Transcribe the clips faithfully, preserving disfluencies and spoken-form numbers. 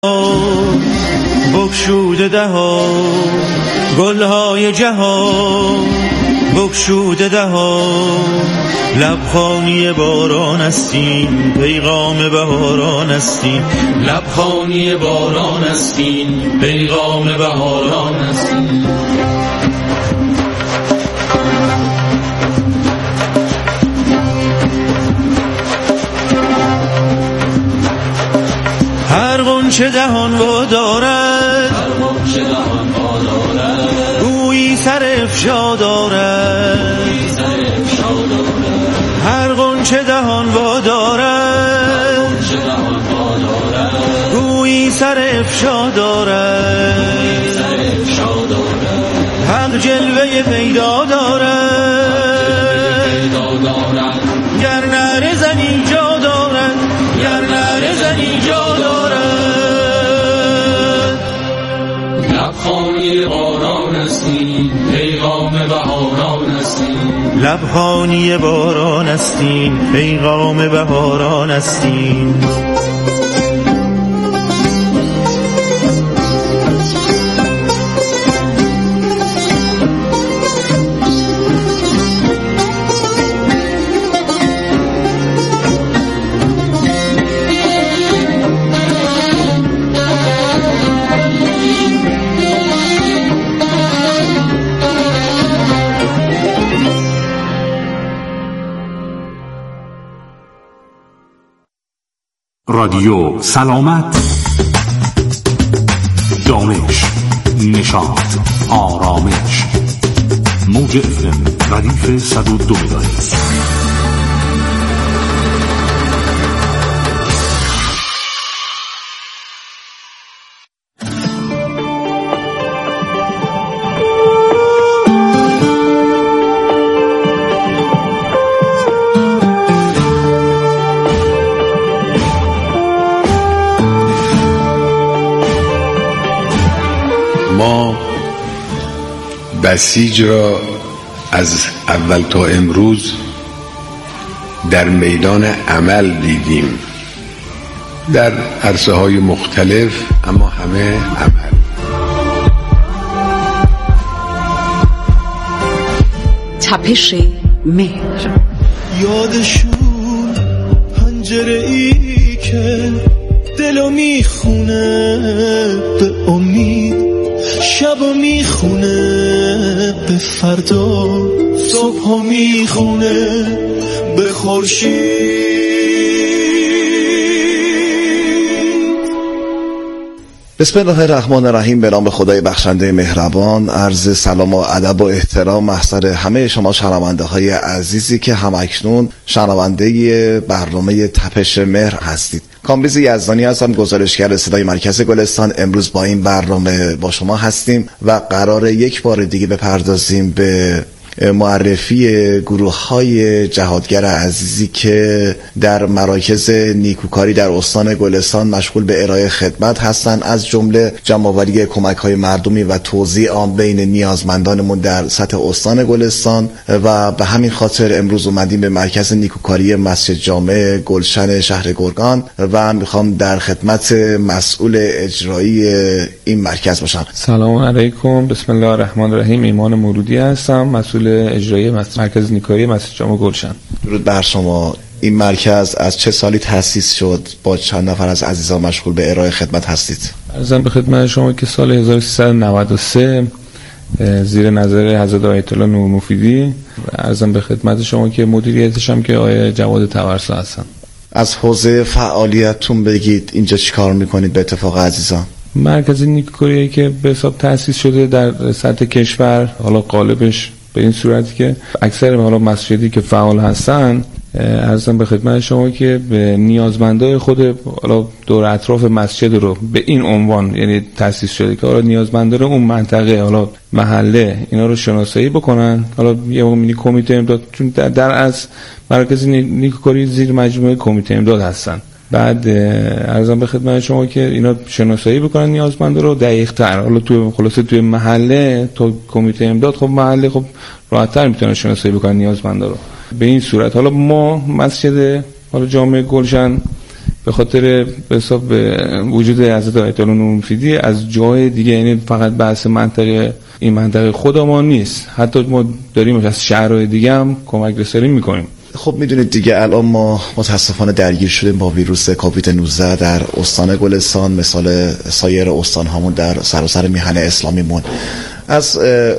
بگشوده دهان گلهای جهان، بگشوده دهان لبخانی باران استیم، پیغام بهاران استیم، لبخانی باران استیم، پیغام بهاران استیم. هر غنچه دهان وا دارد، هر غنچه دهان وا دارد، گویی سر افشا دارد، گویی سر افشا دارد. هر غنچه دهان وا دارد، غنچه دهان وا دارد، گویی سر افشا دارد، گویی سر افشا دارد. حق جلوه پیدا دارد، پیدا دارد. گر نعره زنی جا دارد، گر نعره زنی جا دارد. لبخانی باران استیم، پیغام بهاران استیم، لبخانی باران استیم، پیغام بهاران استیم. رادیو سلامت، دانش، نشاط، آرامش. موج اف ام ردیف صد و دو مگاهرتز. ما بسیج را از اول تا امروز در میدان عمل دیدیم، در عرصه های مختلف، اما همه عمل. تپش مهر. یادشون پنجره ای که دلو میخونه به امید، شبو میخونه به فردا، صبحو میخونه به خورشید. بسم الله الرحمن الرحیم. به نام خدای بخشنده مهربان. عرض سلام و ادب و احترام محضر همه شما شنونده های عزیزی که همکنون شنونده برنامه تپش مهر هستید. کامبیز یزدانی هستم، گزارشگر صدای مرکز گلستان. امروز با این برنامه با شما هستیم و قراره یک بار دیگه بپردازیم به معرفی گروه های جهادگر عزیزی که در مراکز نیکوکاری در استان گلستان مشغول به ارائه خدمت هستند، از جمله جمع‌آوری کمک های مردمی و توزیع آن بین نیازمندانمون در سطح استان گلستان. و به همین خاطر امروز اومدیم به مرکز نیکوکاری مسجد جامع گلشن شهر گرگان و میخوام در خدمت مسئول اجرایی این مرکز باشم. سلام علیکم، بسم الله الرحمن الرحیم. ایمان مولودی هستم، مسئول اجرایی مرکز نیکوکاری مسجد جامع گلشن. درود بر شما. این مرکز از چه سالی تأسیس شد؟ با چند نفر از عزیزان مشغول به ارائه خدمت هستید؟ عرضم به خدمت شما که سال هزار و سیصد و نود و سه زیر نظر حضرت آیت الله نور مفیدی، عرضم به خدمت شما که مدیریتش هم که آقای جواد طبرسا هستن. از حوزه فعالیتتون بگید، اینجا چی کار میکنید به اتفاق عزیزان؟ مرکز نیکوکاری که به حساب تأسیس شده در سطح کشور، حالا قالبش به این صورتی که اکثر حالا مسجدی که فعال هستن، عرضم به خدمت شما که به نیازمندای خود حالا دور اطراف مسجد رو به این عنوان یعنی تأسیس شده که حالا نیازمندان اون منطقه، حالا محله، اینا رو شناسایی بکنن. حالا یه مینی کمیته امداد، چون در, در از مرکز نیکوکاری زیر مجموعه کمیته امداد هستن. بعد عرضم به خدمت شما که اینا شناسایی بکنن نیازمندا رو دقیق تر. حالا تو خلاصه توی محله تو کمیته امداد، خب محله خب راحت‌تر میتونه شناسایی بکنن نیازمندا رو به این صورت. حالا ما مسجد حالا جامع گلشن به خاطر به حساب وجود حضرت آیت الله نورمفیدی از جای دیگه، یعنی فقط بحث منطقه این منطقه خودمون نیست، حتی ما داریم از شهرهای دیگه هم کمک رسانی میکنیم. خب میدونید دیگه الان ما متاسفانه درگیر شدیم با ویروس کووید نوزده در استان گلستان، مثال سایر استان هامون در سراسر میهن اسلامیمون. از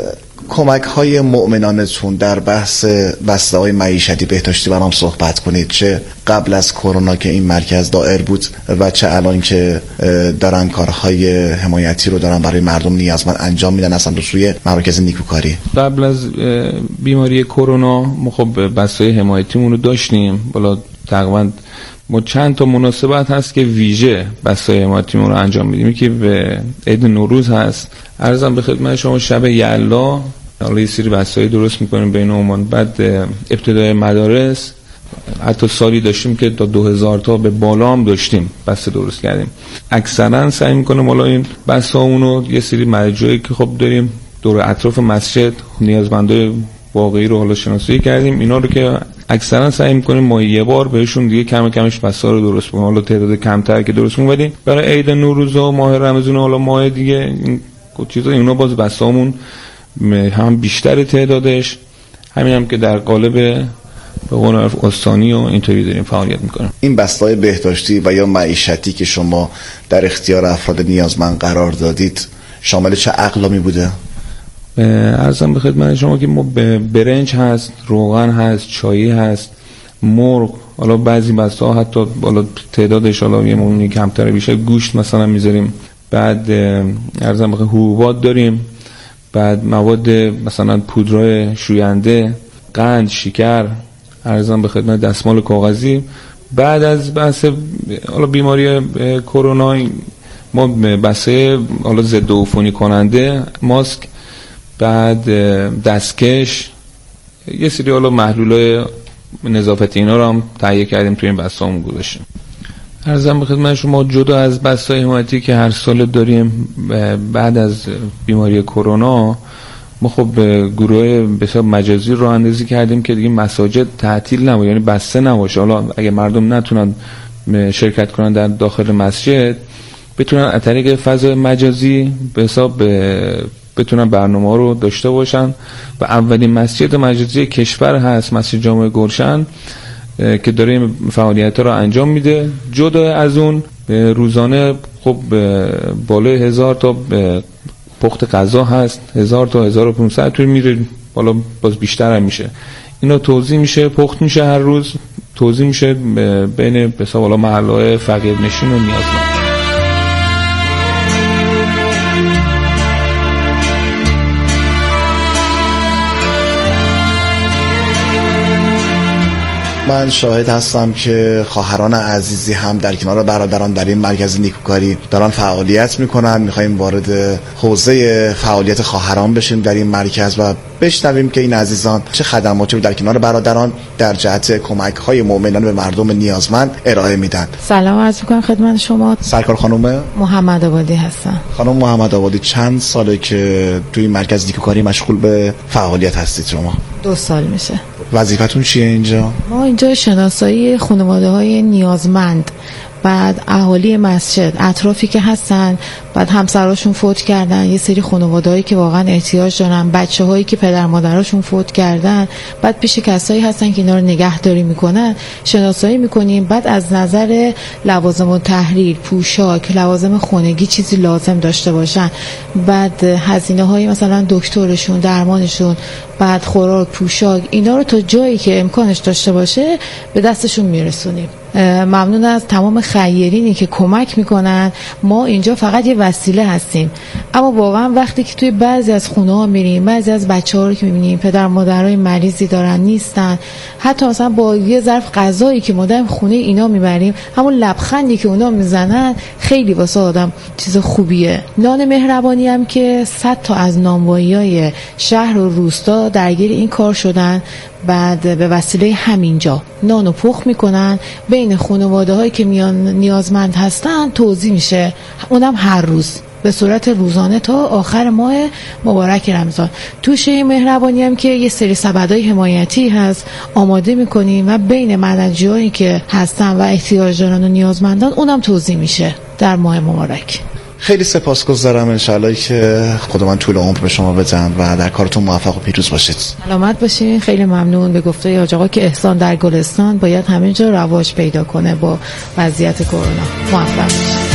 کمک های مؤمنانتون در بحث بسته های معیشتی بهداشتی برام صحبت کنید، چه قبل از کرونا که این مرکز دایر بود و چه الان که دارن کارهای حمایتی رو دارن برای مردم نیازمند انجام میدن اصلا روی مراکز نیکوکاری. قبل از بیماری کرونا ما خب بسته های حمایتیمون رو داشتیم، بالا تقریبا ما چند تا مناسبت هست که ویژه بسته حمایتیمون رو انجام میدیم که به عید نوروز هست. عرضم به خدمت شما شب یلدا حالا یه سری بسته درست میکنیم بین عمان، بعد ابتدای مدارس حتی سالی داشتیم که تا دو هزار تا به بالا هم داشتیم بسته درست کردیم. اکثرا سعی میکنیم حالا این بسته هامونو یه سری مراجعی که خب داریم دور اطراف مسجد نیازمندای واقعی رو حالا شناسایی کردیم، اینا رو که اکثرا سعی میکنیم ما یه بار بهشون دیگه کم کمش بسته رو درست کنیم، حالا تعداد کمتر که درست می‌کنیم برای عید نوروز و ماه رمضان، حالا ماه دیگه این چیزا اینا باز بسامون هم بیشتر تعدادش، همین هم که در قالب به قول معروف استانی و اینطوری داریم فعالیت میکنیم. این بسته‌های بهداشتی و یا معیشتی که شما در اختیار افراد نیازمند قرار دادید شامل چه اقلامی بوده؟ عرضم به خدمت شما که ما برنج هست، روغن هست، چایی هست، مرغ، حالا بعضی بسته ها حتی حالا تعدادش حالا یه مونی کمتر بیشتر گوشت مثلا میذاریم، بعد عرضم به حبوبات داریم، بعد مواد مثلا پودرای شوینده، قند، شکر، عرضم به خدمت دستمال کاغذی. بعد از بحث حالا بیماری کرونا ما بسته حالا ضد عفونی کننده، ماسک، بعد دستکش، یه سری حالا محلولای نظافتی اینا رو هم تهیه کردیم توی این بسته‌مون گذاشتیم. عرضم به خدمت شما جدا از بسته‌های حمایتی که هر سال داریم، بعد از بیماری کرونا ما خب گروه به حساب مجازی راه اندازی کردیم که دیگه مساجد تعطیل نباشه، یعنی بسته نباشه. حالا اگه مردم نتونن شرکت کنن در داخل مسجد، بتونن از طریق فضای مجازی به حساب بتونن برنامه رو داشته باشن. و اولین مسجد مجازی کشور هست مسجد جامع گلشن که داره این فعالیت رو انجام میده. جدا از اون روزانه خب بالای هزار تا پخت غذا هست، هزار تا هزار و پانصد توی میره، بالا باز بیشتر هم میشه. اینا توزیع میشه، پخت میشه، هر روز توزیع میشه بین به حساب حالا محله‌های فقیر نشین و نیازمند. من شاهد هستم که خواهران عزیزی هم در کنار برادران در این مرکز نیکوکاری دارن فعالیت میکنن. میخوایم وارد حوزه فعالیت خواهران بشیم در این مرکز و بشنویم که این عزیزان چه خدماتی رو در کنار برادران در جهت کمک های مؤمنان به مردم نیازمند ارائه میدن. سلام عرض میکنم خدمت شما. سرکار خانم محمد آبادی هستم. خانم محمد آبادی، چند ساله که توی این مرکز نیکوکاری مشغول به فعالیت هستید شما؟ دو سال میشه. وظیفتون چیه اینجا؟ ما اینجا شناسایی خانواده های نیازمند، بعد اهالی مسجد اطرافی که هستن، بعد همسراشون فوت کردن، یه سری خانوادهایی که واقعا احتیاج دارن، بچه هایی که پدر مادراشون فوت کردن، بعد پیش کسایی هستن که اینا رو نگهداری میکنن، شناسایی میکنیم. بعد از نظر لوازم و تحریر، پوشاک، لوازم خانگی چیزی لازم داشته باشن، بعد هزینه های مثلا دکترشون، درمانشون، بعد خوراک، پوشاک، اینا رو تا جایی که امکانش داشته باشه به دستشون میرسونیم. ممنون از تمام خیرینی که کمک میکنن. ما اینجا فقط یه وسیله هستیم، اما واقعا وقتی که توی بعضی از خونه ها میریم، بعضی از بچه ها رو که میبینیم پدر مادرای مریضی دارن نیستن، حتی مثلا با یه ظرف غذایی که ما در خونه اینا میبریم، همون لبخندی که اونا میزنن خیلی واسه آدم چیز خوبیه. نان مهربانی هم که صد تا از نانوایی‌های شهر و روستا درگیر این کار شدن، بعد به وسیله همینجا نانو پخت میکنن بین خانواده هایی که میان نیازمند هستن، توزیع میشه، اونم هر روز. به صورت روزانه تا آخر ماه مبارک رمضان. تو شیء مهربانی هم که یه سری سبدهای حمایتی هست آماده میکنیم و بین مدنجی‌هایی که هستن و احتیاج دارن و نیازمندان اونم توزیع میشه در ماه مبارک. خیلی سپاسگزارم، انشالله که خداوند طول عمر به شما بدن و در کارتون موفق و پیروز باشید. سلامت باشین. خیلی ممنون. به گفته حاج آقا که احسان در گلستان باید همه جا رواج پیدا کنه با وضعیت کرونا. موفق باشید.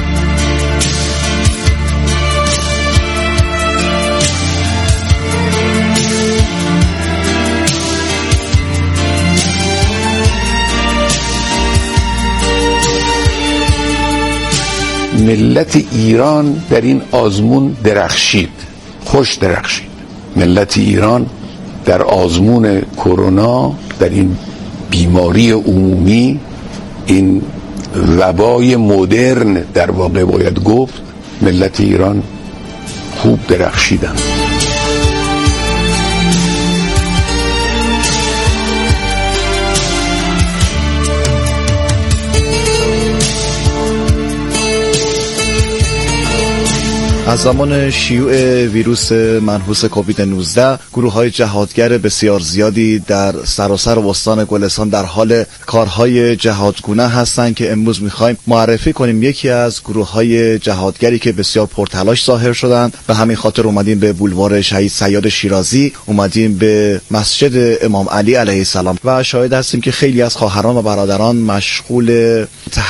ملت ایران در این آزمون درخشید، خوش درخشید. ملت ایران در آزمون کرونا، در این بیماری عمومی، این وبای مدرن در واقع باید گفت، ملت ایران خوب درخشیدن. از زمان شیوع ویروس منحوس کووید نوزده گروه‌های جهادگر بسیار زیادی در سراسر استان گلستان در حال کارهای جهادگونه هستند که امروز می‌خوایم معرفی کنیم یکی از گروه‌های جهادگری که بسیار پرتلاش ظاهر شدند. به همین خاطر اومدیم به بولوار شهید صیاد شیرازی، اومدیم به مسجد امام علی علیه السلام و شاهد هستیم که خیلی از خواهران و برادران مشغول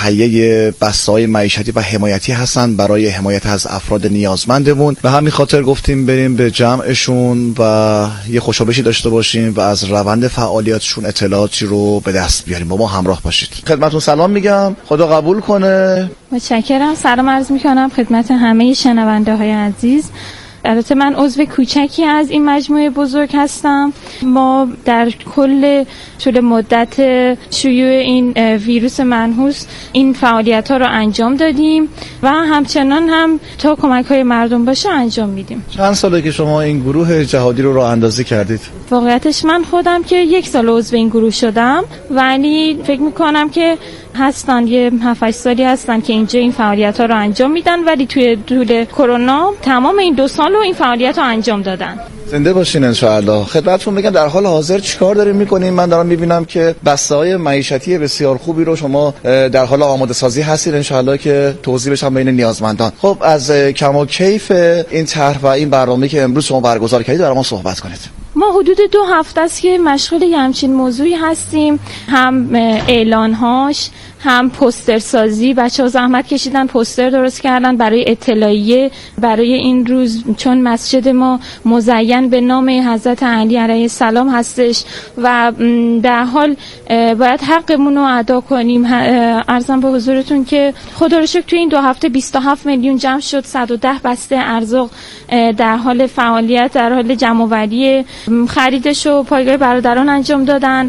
تهیه بسته‌های معیشتی و حمایتی هستند برای حمایت از افراد نیازمندمون. به همین خاطر گفتیم بریم به جمعشون و یه خوشابشی داشته باشیم و از روند فعالیتشون اطلاعاتی رو به دست بیاریم. با ما همراه باشید. خدمتتون سلام میگم، خدا قبول کنه. متشکرم. سلام عرض میکنم خدمت همه شنونده های عزیز. البته من عضو کوچکی از این مجموعه بزرگ هستم. ما در کل طول مدت شیوع این ویروس منحوس این فعالیت ها رو انجام دادیم و همچنان هم تا کمک های مردم باشه انجام میدیم. چند ساله که شما این گروه جهادی رو راه اندازی کردید؟ واقعیتش من خودم که یک سال عضو این گروه شدم، ولی فکر میکنم که هستن یه هفت هشت سالی هستن که اینجا این فعالیت ها رو انجام میدن، ولی توی طول کرونا تمام این دو سال رو این فعالیت رو انجام دادن. زنده باشین ان شاء الله. خدمتتون بگم در حال حاضر چیکار دارین میکنین؟ من دارم میبینم که بسته‌های معیشتی بسیار خوبی رو شما در حال آماده سازی هستید ان شاء الله که توزیع بشه بین نیازمندان. خب از کم و کیف این طرح و این برنامه‌ای که امروز شما برگزار کردید برام صحبت کنید. ما حدود دو هفته است که مشغول یه همچین موضوعی هستیم، هم اعلانهاش هم پوستر سازی. بچه‌ها زحمت کشیدن، پوستر درست کردن برای اطلاعیه برای این روز، چون مسجد ما مزین به نام حضرت علی علیه السلام هستش و در حال باید حقمون رو ادا کنیم. عرضم به حضورتون که خدا رو شکر توی این دو هفته بیست و هفت میلیون جمع شد، صد و ده بسته ارزاق در حال فعالیت، در حال جمع‌آوری خریدش و پایگاه برادران انجام دادن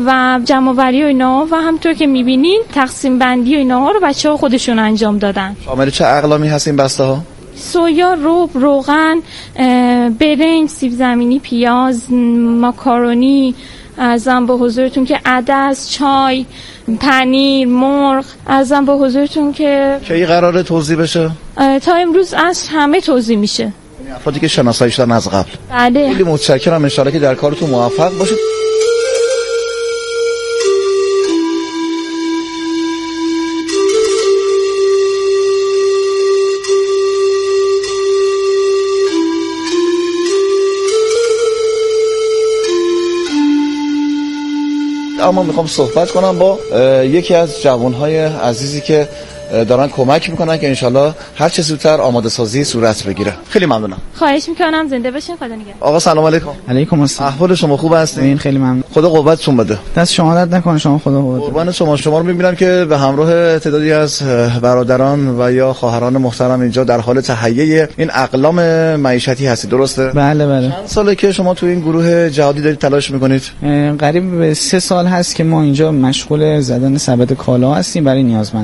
و جمع‌آوری و اینا و همونطور که می‌بینین تقسیم بندی و اینا رو بچه‌ها خودشون انجام دادن. شامل چه اقلامی هست این بسته ها؟ سویا، رب، روغن، برنج، سیب زمینی، پیاز، ماکارونی، ارزم به حضورتون که عدس، چای، پنیر، مرغ. ارزم به حضورتون که کی قراره توزیع بشه؟ تا امروز عصر همه توزیع میشه. افرادی که شناسایی شدن از قبل. بله. خیلی متشکرم، ان شاءالله که در کارتون موفق باشید. اما میخوام صحبت کنم با یکی از جوانهای عزیزی که دارن کمک میکنن که انشالله هر چه زودتر آماده سازی صورت بگیره. خیلی ممنونم. خواهش میکنم. زنده باشین. خدا نگهدار. آقا سلام علیکم. علیکم السلام. احوال شما خوب هستین؟ خیلی ممنون. خدا قوتتون بده. دست شما درد نکنه. شما خدا قوت. قربان شما. شما رو میبینم که به همراه تعدادی از برادران و یا خواهران محترم اینجا در حال تهیه این اقلام معیشتی هستید، درسته؟ بله بله. چند ساله که شما تو این گروه جهادی دارید تلاش میکنید؟ قریب به سه سال هست که ما اینجا مشغول زدن سبد کالا هستیم برای نیازمندان.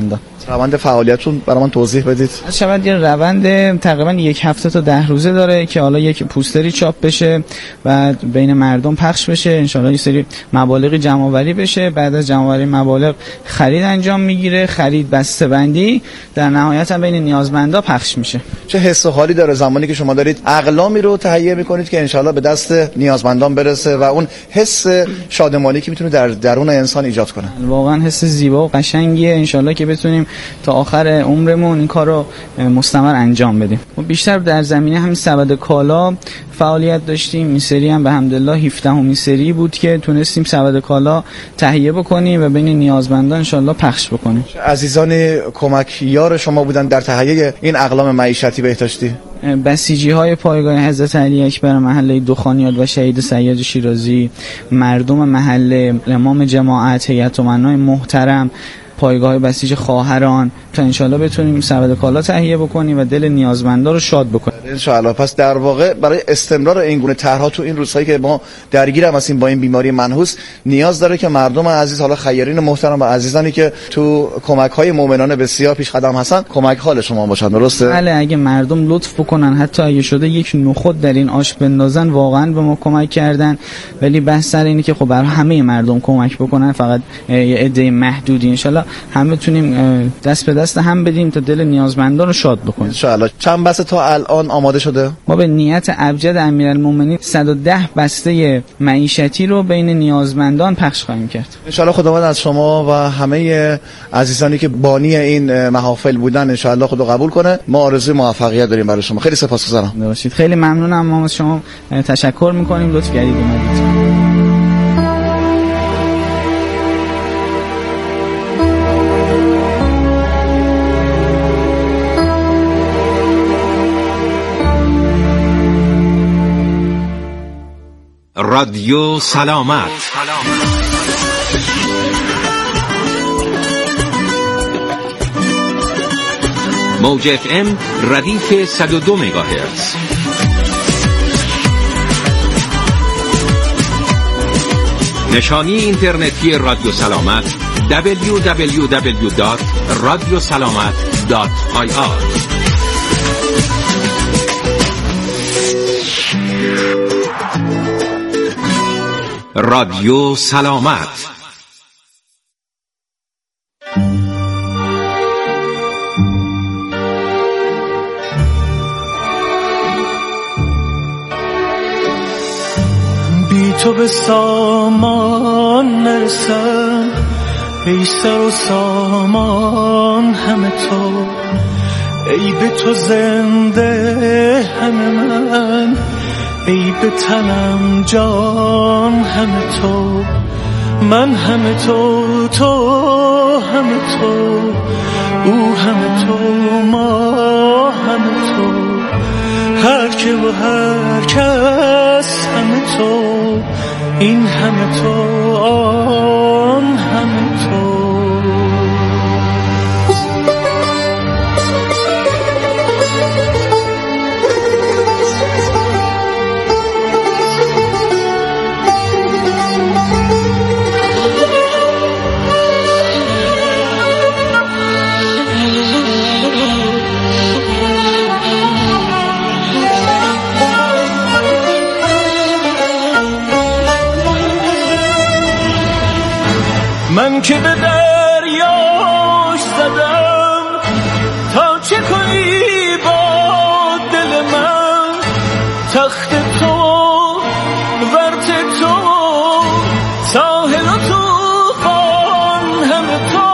روند فعالیتتون برام توضیح بدید. شاید یه روند تقریبا یک هفته تا ده روزه داره که حالا یک پوستری چاپ بشه، بعد بین مردم پخش بشه، انشالله یه سری مبالغی جمع آوری بشه، بعد از جمع آوری مبالغ خرید انجام میگیره، خرید بسته‌بندی، در نهایت هم بین نیازمندا پخش میشه. چه حس و حالی داره زمانی که شما دارید اقلامی رو تهیه میکنید که انشالله به دست نیازمندان برسه و اون حس شادمانی که میتونه در درون انسان ایجاد کنه؟ واقعا حس زیبا و قشنگیه، انشالله که بتونیم تا آخر عمرمون این کار رو مستمر انجام بدیم. ما بیشتر در زمینه همین سبد کالا فعالیت داشتیم. این سری هم به حمدالله هفدهمین سری بود که تونستیم سبد کالا تهیه بکنیم و بین نیازمندان انشالله پخش بکنیم. عزیزان کمک یار شما بودن در تهیه این اقلام معیشتی بهداشتی؟ بسیجی های پایگاه حضرت علی اکبر محله دخانیات و شهید سید شیرازی، مردم محله، امام جماعت، هیئت امنای محترم، پایگاه بسیج خواهران، تا انشالله بتونیم سبد کالا تهیه بکنیم و دل نیازمندا رو شاد بکنیم انشالله. پس در واقع برای استمرار این گونه طرح‌ها تو این روزهایی که ما درگیر هستیم با این بیماری منحوس، نیاز داره که مردم عزیز، حالا خیرین محترم و عزیزانی که تو کمک‌های مؤمنانه بسیار پیش قدم هستن، کمک حال شما باشن. درسته؟ بله، اگه مردم لطف بکنن، حتی اگه شده یک نخود در این آش بندازن، واقعا به ما کمک کردن. ولی بحث سر اینه که خب برای همه مردم کمک بکنن، فقط یه عده محدودی. انشالله همه تونیم دست به دست هم بدیم تا دل نیازمندان رو شاد بکنیم انشالله. چند بسته تا الان آماده شده؟ ما به نیت ابجد امیرالمومنین صد و ده بسته معیشتی رو بین نیازمندان پخش خواهیم کرد انشالله. خداوند از شما و همه عزیزانی که بانی این محافل بودن انشالله خدا قبول کنه. ما آرزوی موفقیت داریم برای شما. خیلی سپاسگزارم. باشید. خیلی ممنونم. ما از شما تشکر می‌کنیم، لطف کردید اومدید. رادیو سلامت. موج اف ام ردیف صد و دو مگاهرتز. نشانی اینترنتی رادیو سلامت دبلیو دبلیو دبلیو دات رادیو سلامت دات آی آر. رادیو سلامت. بی تو به سامان نرسم، ای سر و سامان همه تو، ای به تو زنده همه من، ای به تنم جان همه تو، من همه تو، تو همه تو، او همه تو، ما همه تو، هر که و هر کس همه تو، این همه تو، آن همه تو. من که به دریاش زدم تا چه کنی با دل من، تخت تو ورت تو ساحل و طوفان همه تو،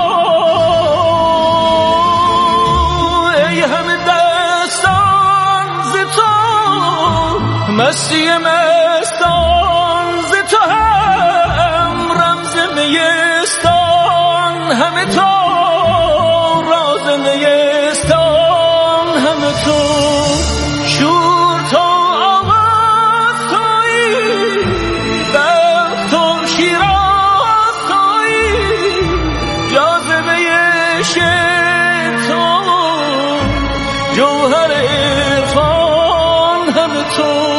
ای همه دستان ز تو، مستی مستان ز تو، هم رمز نیستان همه تو، راز نیستان همه تو، شور تو آواز تویی، بخت تو شیراز تویی، جاذبه عشق تو، جوهر عرفان همه تو.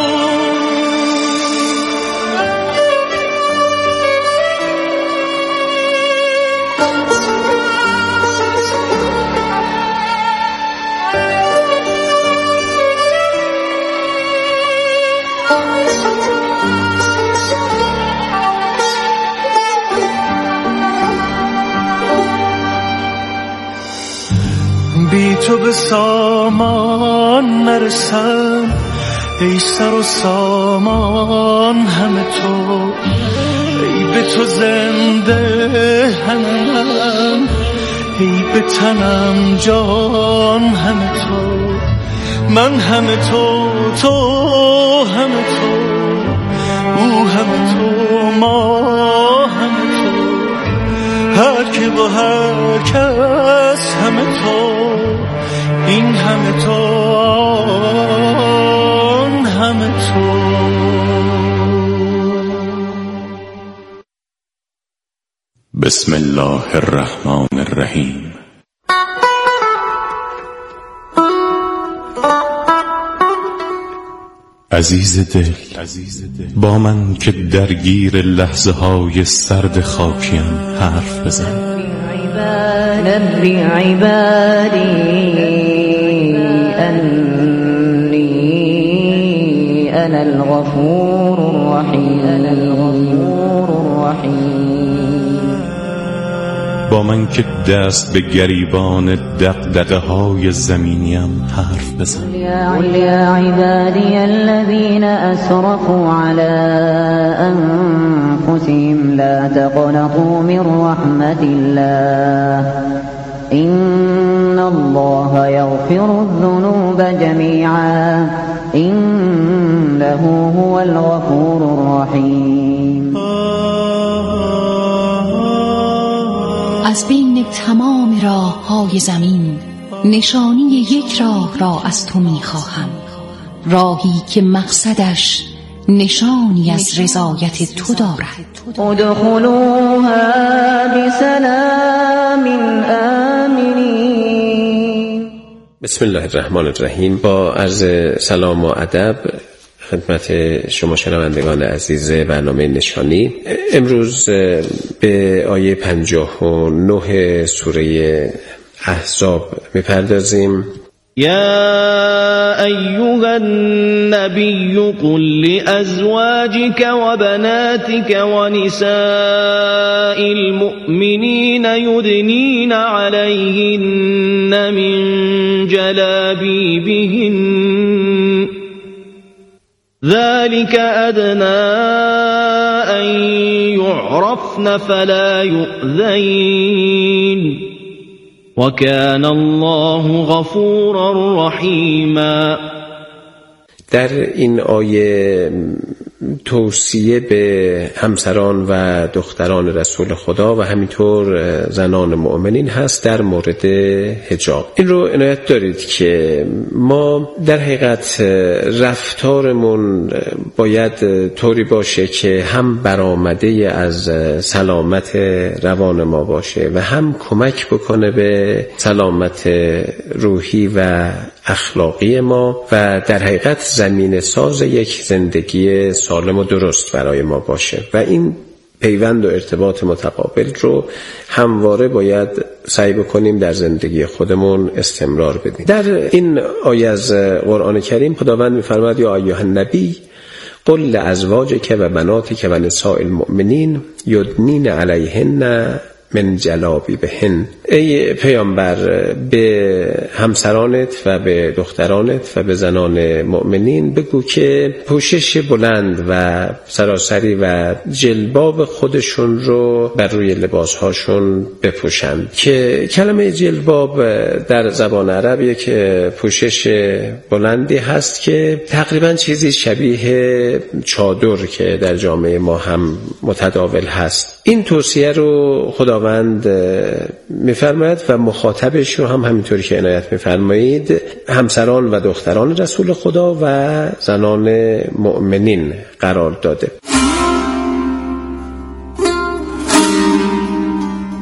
بی تو به سامان نرسم، ای سر و سامان همه تو، ای به تو زنده همم، ای به تنم جان همه تو، من همه تو، تو همه تو، او همه تو، ما همه تو، هر که با هر کس همه تو، این همه تو، آن همه تو. بسم الله الرحمن الرحیم. عزیز دل، با من که درگیر لحظه های سرد خاکیم حرف بزن. نبی عبادی انی انا الغفور الرحیم. با من که دست به گریبان دغدغه های زمینیم حرف بزن. قل یا عبادی الذین اسرفوا علی انفسهم لا تقنطوا من رحمت الله ان الله یغفر الذنوب جمیعا انه هو الغفور الرحیم. از بین تمام راه های زمین نشانی یک راه را از تو می خواهم، راهی که مقصدش نشانی از رضایت تو دارد. ادخلوها بسلام آمنین. بسم الله الرحمن الرحیم. با عرض سلام و ادب خدمت شما شنوندگان عزیز برنامه نشانی، امروز به آیه پنجاه و نه سوره احزاب میپردازیم. يا أيها النبي قل لأزواجك وبناتك ونساء المؤمنين يدنين عليهن من جلابيبهن ذلك أدنى أن يعرفن فلا يؤذين وكان الله غفورا رحیما. در این آیه توصیه به همسران و دختران رسول خدا و همینطور زنان مؤمنین هست در مورد حجاب. این رو عنایت دارید که ما در حقیقت رفتارمون باید طوری باشه که هم برآمده از سلامت روان ما باشه و هم کمک بکنه به سلامت روحی و اخلاقی ما و در حقیقت زمینه ساز یک زندگی سالم و درست برای ما باشه و این پیوند و ارتباط متقابل رو همواره باید سعی بکنیم در زندگی خودمون استمرار بدیم. در این آیه از قرآن کریم خداوند می‌فرماید یا ایها النبی قل لازواجک و بناتک و نساء المؤمنین یدنین علیهن من جلابیبهن. ای پیامبر به همسرانت و به دخترانت و به زنان مؤمنین بگو که پوشش بلند و سراسری و جلباب خودشون رو بر روی لباسهاشون بپوشند. که کلمه جلباب در زبان عرب یک پوشش بلندی هست که تقریبا چیزی شبیه چادر که در جامعه ما هم متداول هست. این توصیه رو خداوند میفرماید و مخاطبش رو هم همینطوری که عنایت میفرمایید همسران و دختران رسول خدا و زنان مؤمنین قرار داده.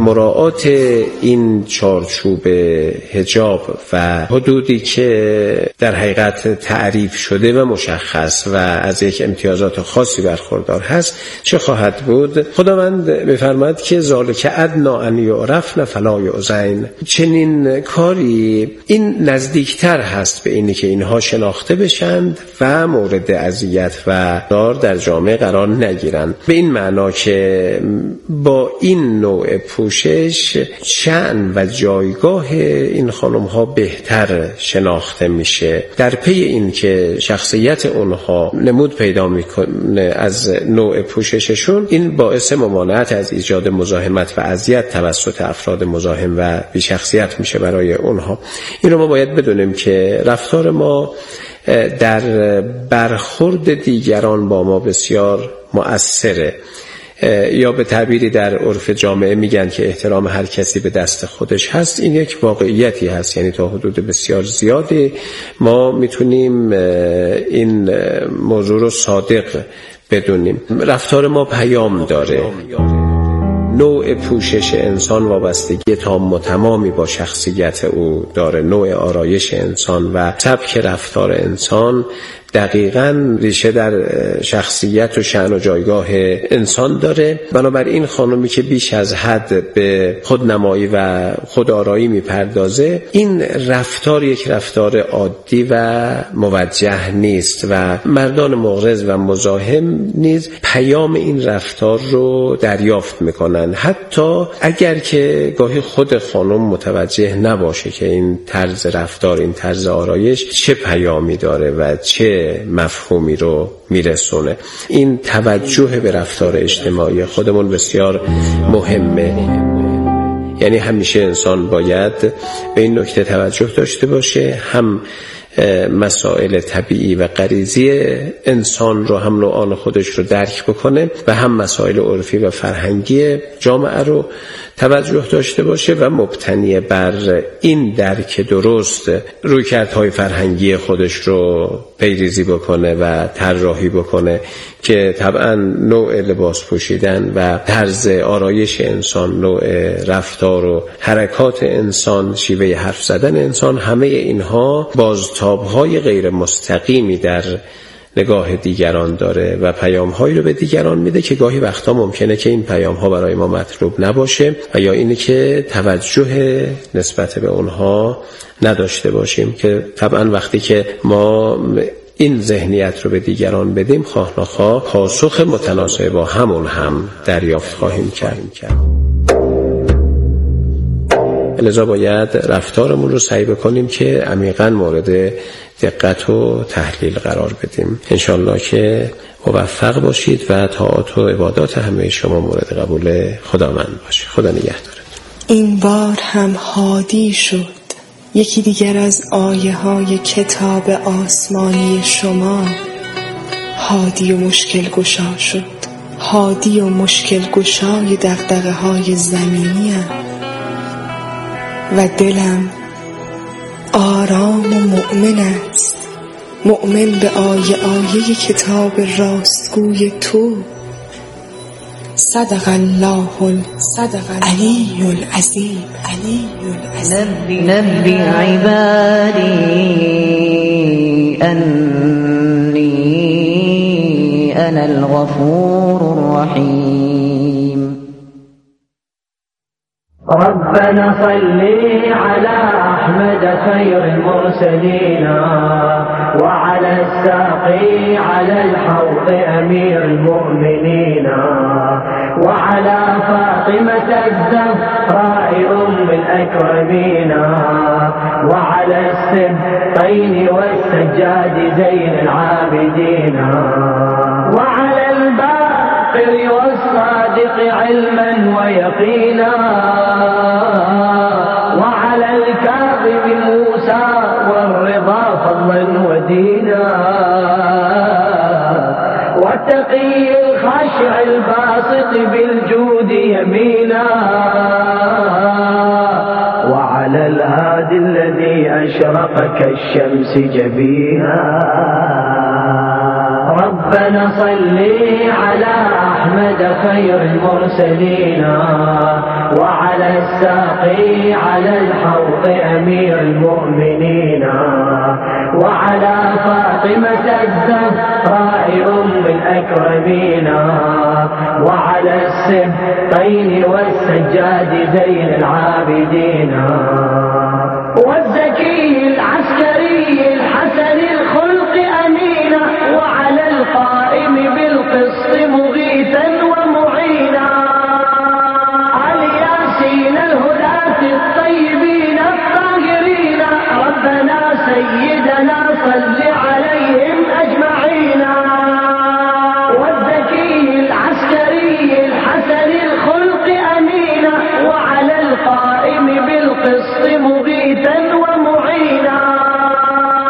مراعات این چارچوب حجاب و حدودی که در حقیقت تعریف شده و مشخص و از یک امتیازات خاصی برخوردار هست چه خواهد بود؟ خداوند می‌فرماید که ذالک ادنا ان یعرفن فلا یؤذین. چنین کاری این نزدیکتر هست به اینی که اینها شناخته بشند و مورد اذیت و ضرر در جامعه قرار نگیرند، به این معنا که با این نوع پوشش شأن و جایگاه این خانم ها بهتر شناخته میشه. در پی این که شخصیت اونها نمود پیدا میکنه از نوع پوشششون، این باعث ممانعت از ایجاد مزاحمت و اذیت توسط افراد مزاحم و بی‌شخصیت میشه برای اونها. این رو ما باید بدونیم که رفتار ما در برخورد دیگران با ما بسیار مؤثره، یا به تعبیری در عرف جامعه میگن که احترام هر کسی به دست خودش هست. این یک واقعیتی هست، یعنی تا حدود بسیار زیادی ما میتونیم این موضوع رو صادق بدونیم. رفتار ما پیام داره. نوع پوشش انسان وابستگی تام و تمامی با شخصیت او داره. نوع آرایش انسان و سبک رفتار انسان دقیقاً ریشه در شخصیت و شأن و جایگاه انسان داره. بنابراین خانمی که بیش از حد به خودنمایی و خودآرایی میپردازه، این رفتار یک رفتار عادی و موجه نیست و مردان مغرض و مزاحم نیز پیام این رفتار رو دریافت میکنن، حتی اگر که گاهی خود خانم متوجه نباشه که این طرز رفتار، این طرز آرایش چه پیامی داره و چه مفهومی رو میرسونه. این توجه به رفتار اجتماعی خودمون بسیار مهمه. یعنی همیشه انسان باید به این نکته توجه داشته باشه، هم مسائل طبیعی و غریزی انسان رو، هم نوعان خودش رو درک بکنه و هم مسائل عرفی و فرهنگی جامعه رو توجه داشته باشه و مبتنی بر این درک درست رویکردهای فرهنگی خودش رو پیریزی بکنه و طراحی بکنه که طبعا نوع لباس پوشیدن و طرز آرایش انسان، نوع رفتار و حرکات انسان، شیوه حرف زدن انسان، همه اینها بازتاب‌های غیر مستقیمی در نگاه دیگران داره و پیام‌هایی رو به دیگران میده که گاهی وقتا ممکنه که این پیام‌ها برای ما مطلوب نباشه و یا اینه که توجه نسبت به اونها نداشته باشیم، که طبعا وقتی که ما این ذهنیت رو به دیگران بدیم، خواه نخواه پاسخ متناسب با همون هم دریافت خواهیم کرد. لذا باید رفتارمون رو سعی بکنیم که عمیقاً مورد دقت و تحلیل قرار بدیم. انشالله که موفق باشید و طاعات و عبادات همه شما مورد قبول خداوند باشه. خدا نگهدار. این بار هم هادی شد یکی دیگر از آیه های کتاب آسمانی شما. هادی و مشکل گشا شد، هادی و مشکل گشای دغدغه های زمینیم و دلم آرام و مؤمن است، مؤمن به آیه آیه کتاب راستگوی تو. صدق الله صدق العلی العظیم. علی العظیم. نبی عبادی انی انا الغفور الرحیم. ربنا صل على أحمد خير المرسلين وعلى الساقي على الحوض أمير المؤمنين وعلى فاطمة الزهراء أم الأكرمين وعلى السبطين والسجاد زين العابدين وعلى الباقر والصادق علما ويقينا وعلى الكاظم موسى والرضا فضلا ودينا والتقي الخاشع الباسط بالجود يمينا وعلى الهادي الذي أشرق كالشمس جبينا. ربنا صل على أحمد خير المرسلين وعلى الساقي على الحوض أمير المؤمنين وعلى فاطمة الزهراء أم الأكرمين وعلى السبطين والسجاد زين العابدين